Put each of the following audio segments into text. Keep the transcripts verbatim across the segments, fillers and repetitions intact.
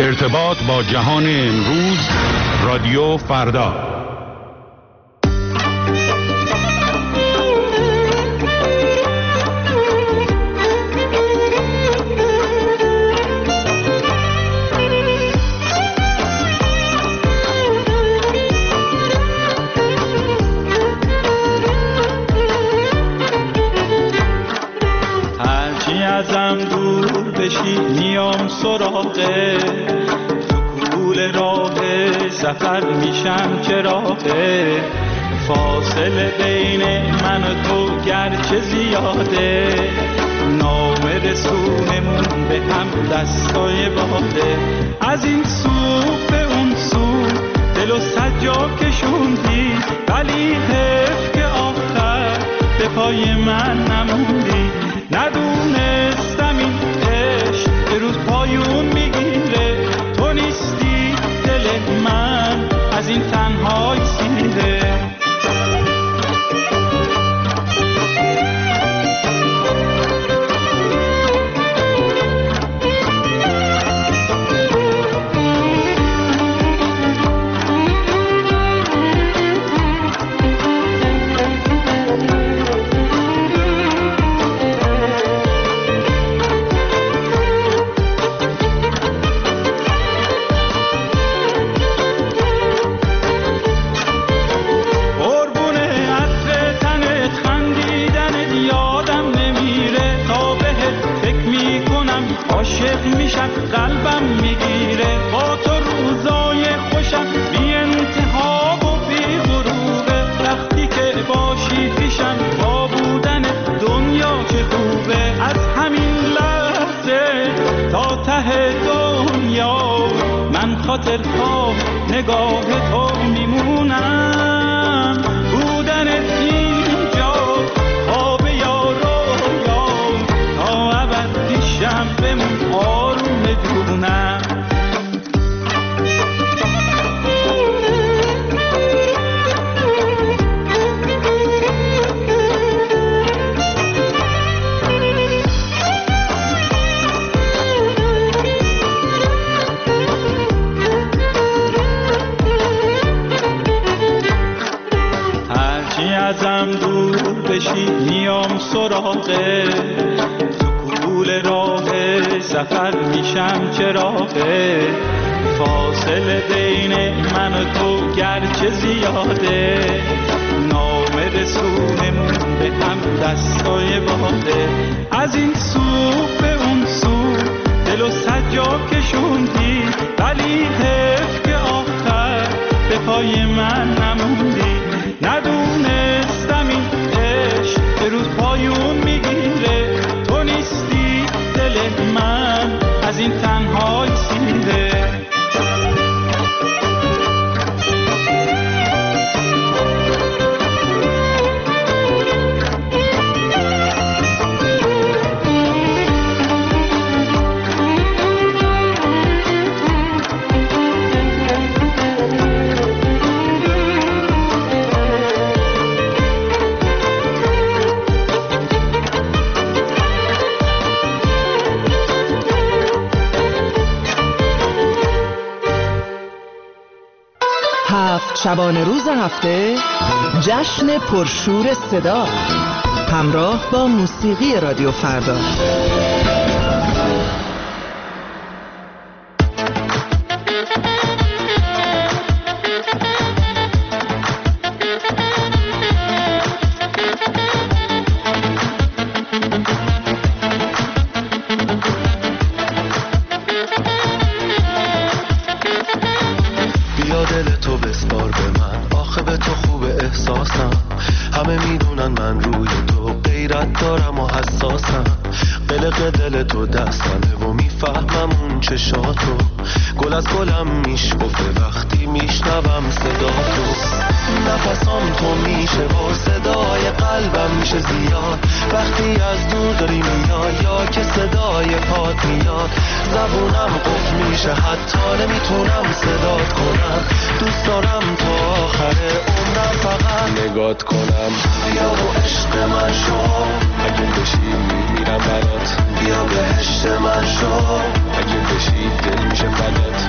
ارتباط با جهان امروز، رادیو فردا. هرچی ازم دور بشی میام سراغه، تو کول راه سفر میشم چراغه، فاصله بین من و تو گرچه زیاده، نام رسونمون به هم دستای باده، از این سو به اون سو دل و سجا کشوندی، ولی حیف که آخر به پای من نموندی، ندونستم این عشق به روز پایون میگیره، تو نیستی دل من از این تنهای سیره. قلبم میگیره با تو روزای خوشم بی انتها و بی غروبه، وقتی که باشی پیشم با بودن دنیا چه خوبه، از همین لحظه تا ته دنیا من خاطرها نگاه تو میمونم، بودنت اینجا خواب یا رویا تا ابد پیشم بمون آروم بدونم. هرچی ازم دور بشی میام سراغه، تو کول راه سفر میشم چراغه، فاصله بین من و تو گرچه زیاده، نام رسونمون به هم دستای باده، از این سو به اون سو دل و سجا کشوندی، ولی حیف که آخر به پای من نموندی، ندونستم این عشق به روز پایون میگیره، تو نیستی دل من از این تنهای سیره. شبانه روز هفته جشن پرشور صدا همراه با موسیقی رادیو فردا. بیا و عشق من شو، اگه بشی میمیرم برات، بیا بهشت من شو، اگه بشی دل میشه فدات.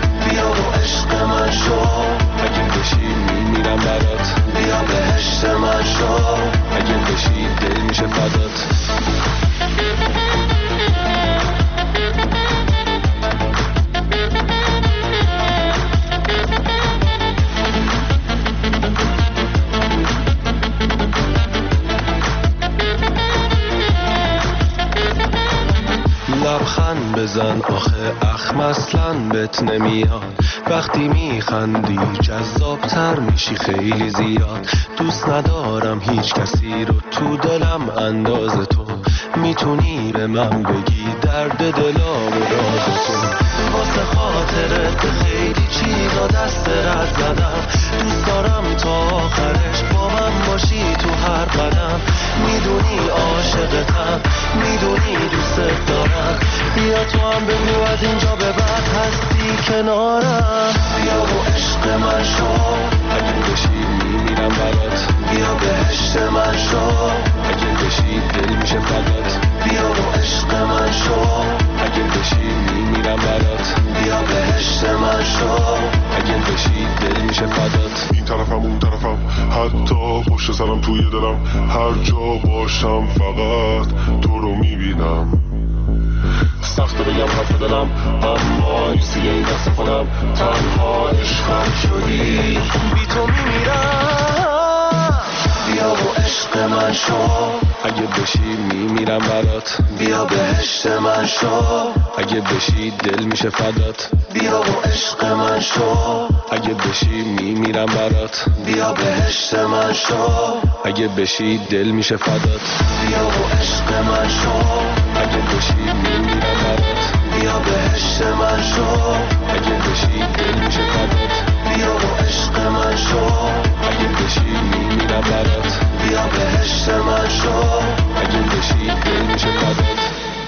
من آخه اخم اصلا بهت نمیاد، وقتی میخندی جذابتر میشی خیلی زیاد. دوست ندارم هیچ کسی رو تو دلم انداز تو، میتونی به من بگی درد دلام و راز تو. واسه خاطرت خیلی چیزا دست رد زدم، دوست دارم تا آخرش با من باشی تو هر قدم. میدونی عاشقتم، میدونی دوست دارم، بیا تو هم بگو از اینجا به بعد هستی کنارم. بیا و عشق من شو، اگه بشی میمیرم برات. بیا بهشت من شو، اگه بشی دل میشه فدات. بیا و عشق من شو، اگه بشی میمیرم برات. بیا بهشت من شو، اگه بشی دل میشه فدات. این طرفم اون طرفم، حتی پشت سرم توی دلم، هر جا باشم فقط تو رو میبینم. سخته بگم حرف دلم، اما نیستی این دست خودم. تنها عشقم شدی، بی تو میمیرم. بیا و عشق من شو، اگه بشی میمیرم برات. بیا بهشت من شو، اگه بشی دل میشه فدات. بیا و عشق من شو، اگه بشی میمیرم برات. بیا بهشت من شو، اگه بشی دل میشه فدات. بیا و عشق من شو، اگه بشی میمیرم برات. بیا بهشت من شو، اگه بشی دل میشه فدات. بیا و عشق من شو، اگه بشی میمیرم برات. بیا بهشت من شو، اگه بشی دل میشه فدات.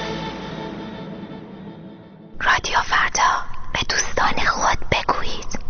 رادیو فردا، به دوستان خود بگویید.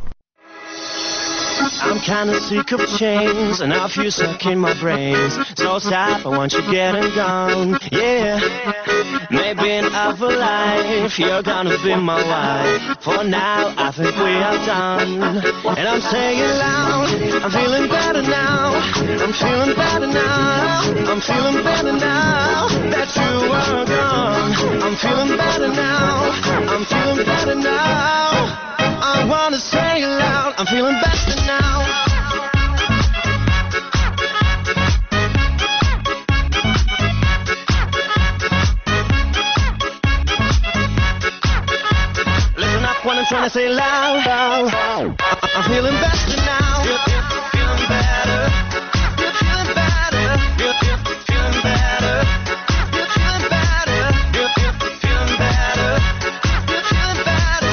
I'm kinda sick of chains and I feel stuck in my brains. So sad I want you getting gone, yeah. Maybe in other life you're gonna be my wife. For now I think we are done. And I'm saying loud, I'm feeling better now. I'm feeling better now. I'm feeling better now that you are gone. I'm feeling better now. I'm feeling better now. I wanna say it loud, I'm feeling better now. Listen up when I'm trying to say it loud, loud. I'm feeling better now. Feeling better. Feeling better. Feeling better. Feeling better. Feeling better. Feeling better.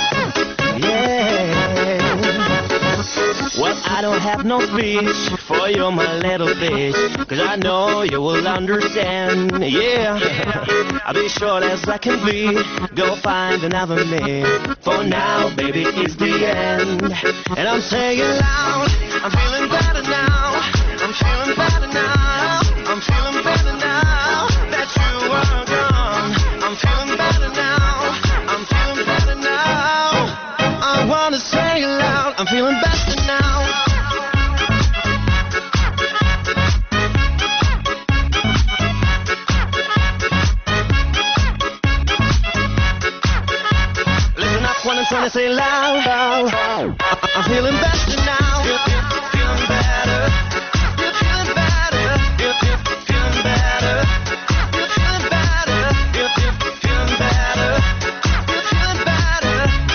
Well, I don't have no speech for you, my little bitch, cause I know you will understand, yeah. I'll be short as I can be, go find another man. For now, baby, it's the end. And I'm saying loud, I'm feeling better now. I'm feeling better now. I'm feeling better now that you are gone. I'm feeling better now. I'm feeling better now. I wanna say it loud, I'm feeling better now. Listen up when I'm trying to say it loud, loud. I'm feeling better now. Feeling better. Feeling better. Feeling better. Feeling better. Feeling better. Feeling better.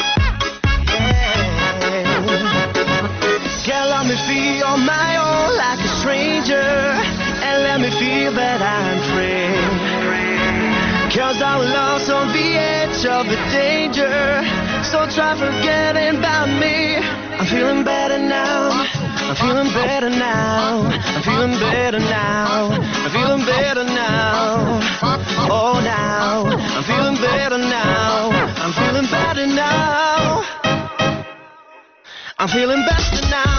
Girl, let me feel on my own like a stranger, and let me feel that I'm free. Cause our love's on the edge of a danger, so try forgetting about me. I'm feeling better now. I'm feeling better now. I'm feeling better now. I'm feeling better now. Oh, now I'm feeling better now. I'm feeling better now. I'm feeling better now.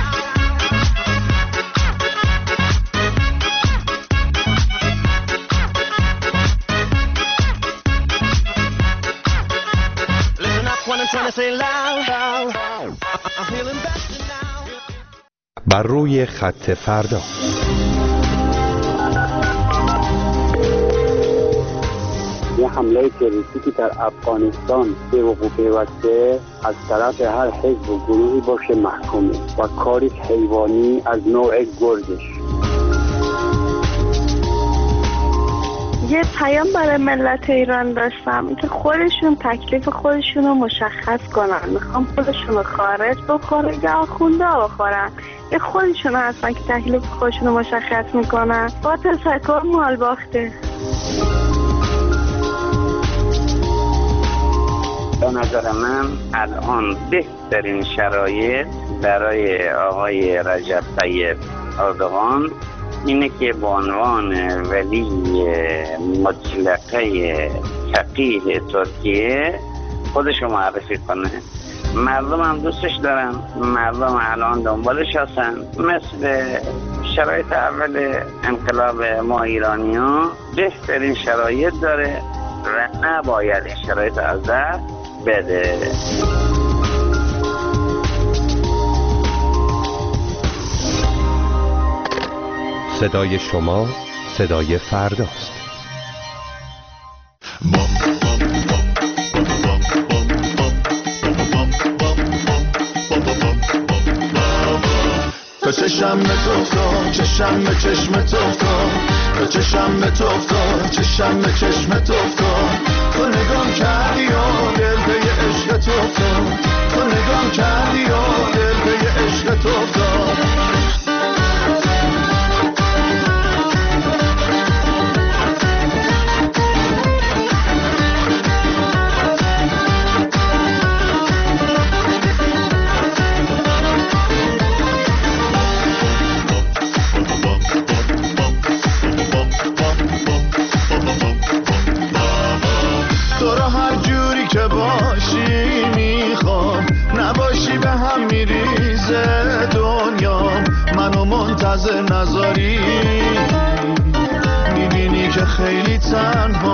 Listen up when I'm trying to say loud, loud. I'm feeling better now. بر روی خط فردا. یه حمله تروریستی که در افغانستان به وقوع پیوسته از طرف هر حزب و گروهی باشه محکومه و کاری حیوانی از نوع گرزش. یه پیام برای ملت ایران داشتم که خودشون تکلیف خودشون رو مشخص کنن. میخوام خودشون رو خارج بخوره یا آخونده بخورن. یه خودشون هستن که تکلیف خودشون رو مشخص میکنن. با تشکر، مال باخته. به نظر من الان بهترین شرایط برای آقای رجب طیب اردوغان اینه که به عنوان ولی مطلقه فقیه ترکیه خودشو معرفی کنه. مردم هم دوستش دارن، مردم الان دنبالش هستن. مثل شرایط اول انقلاب ما ایرانی ها بهترین شرایط داره و نباید این شرایط از دست بده. صدای شما صدای فرداست. تا چشم به تو افتاد، چشم به چشم تو افتاد، تا چشم به تو افتاد، چشم به چشم تو افتاد، تو نگام کردی و دل به عشق تو افتاد، تو نگام کردی و دل به عشق تو افتاد. منتظر نذاری میبینی که خیلی تنها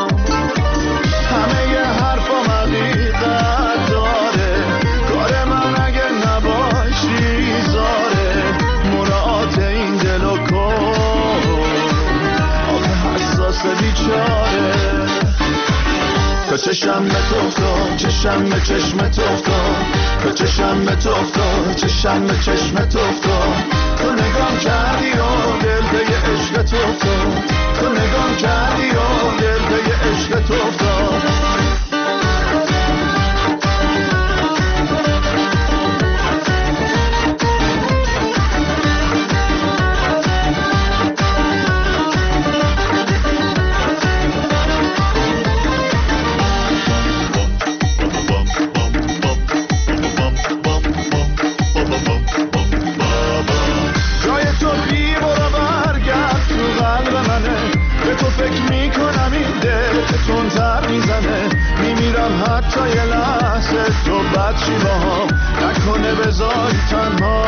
همه ی حرفام حقیقت داره. کار من اگه نباشی زاره مراعات این دل و کن آخه حساس بیچاره. تا چشم به تو افتاد، چشم به چشم تو افتاد، تا چشم به تو افتاد، چشم به چشم تو افتاد، تو نگام کردی و دل به عشق تو افتاد، تو نگام کردی و دل به عشق تو افتاد. حتی یه لحظه تو بد چی با هم نکنه بذاری تنها.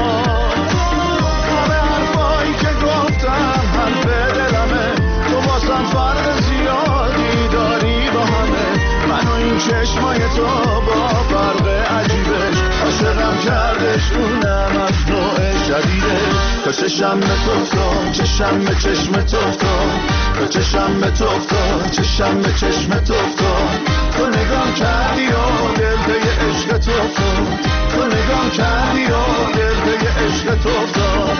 همه حرفایی که گفتم حرف دلمه، تو واسم فرق زیادی داری با همه. من و این چشمای تو با فرق عجیبش عاشقم کردش، اونم از نوع جدیدش. تا چشم به تو افتاد، چشم به چشم تو افتاد، تا چشم به تو افتاد، چشم به چشم تو افتاد، تو نگام کردی و دل به عشق تو افتاد، تو نگام کردی و دل به عشق تو افتاد.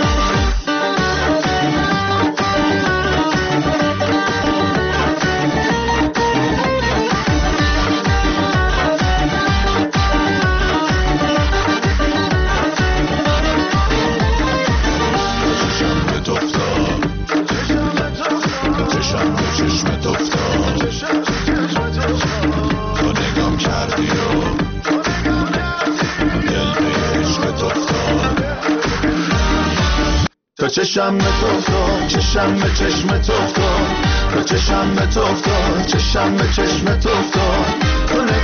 تا چشم به تو افتاد، چشم به چشم تو افتاد، تا چشم به تو افتاد، چشم به چشم تو افتاد، تو